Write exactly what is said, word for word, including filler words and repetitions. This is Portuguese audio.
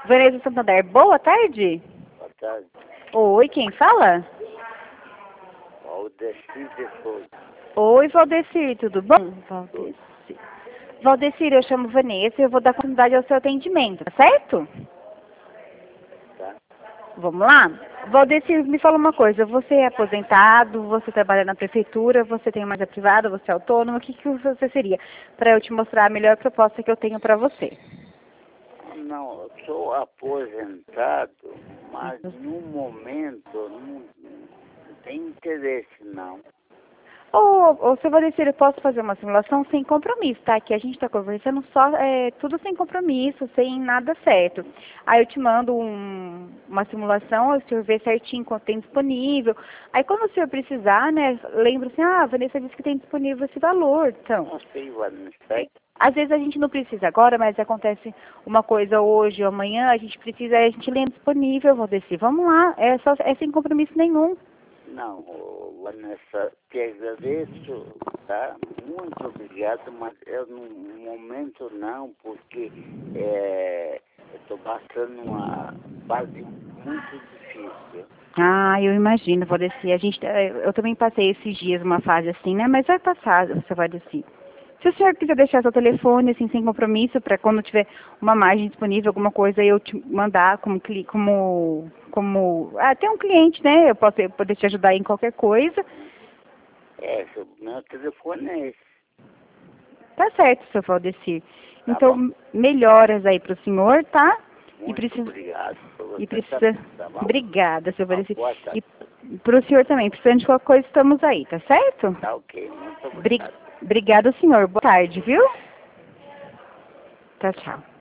Vanessa Santander, boa tarde. Boa tarde. Oi, quem fala? Valdecir de Souza. Oi, Valdecir, tudo bom? Valdecir. Valdecir, eu chamo Vanessa e eu vou dar continuidade ao seu atendimento, tá certo? Tá? Vamos lá? Valdecir, me fala uma coisa, você é aposentado, você trabalha na prefeitura, você tem uma empresa privada, você é autônomo, o que, que você seria? Para eu te mostrar a melhor proposta que eu tenho para você. Não, eu sou aposentado, mas no momento não, não tem interesse, não. Ô, ô, seu Valdecir, eu posso fazer uma simulação sem compromisso, tá? Que a gente está conversando só, é, tudo sem compromisso, sem nada certo. Aí eu te mando um, uma simulação, o senhor vê certinho quanto tem disponível. Aí quando o senhor precisar, né, lembra assim, ah, a Vanessa disse que tem disponível esse valor, então. Não sei, Vanessa. Às vezes a gente não precisa agora, mas acontece uma coisa hoje ou amanhã, a gente precisa, a gente lembra disponível, Valdecir. Vamos lá, é, só, é sem compromisso nenhum. Não, ô, Vanessa, te agradeço, tá? Muito obrigado, mas eu no momento não, porque é, eu estou passando uma fase muito difícil. Ah, eu imagino, Valdecir. A gente, eu também passei esses dias uma fase assim, né? Mas vai passar, seu Valdecir. Se o senhor quiser deixar seu telefone, assim, sem compromisso, para quando tiver uma margem disponível, alguma coisa, eu te mandar como, como, como, ah, tem um cliente, né? Eu posso eu poder te ajudar em qualquer coisa. É, seu, meu telefone é esse. Tá certo, seu Valdecir. Tá Então, bom? melhoras aí pro senhor, tá? Muito E precisa, obrigado. e Você precisa, tá, tá bom? obrigada, seu Uma Valdecir. boa tarde. E pro senhor também, precisando de qualquer coisa, estamos aí, tá certo? Tá ok, muito Bri- obrigado. Obrigada, senhor. Boa tarde, viu? Tchau, tchau.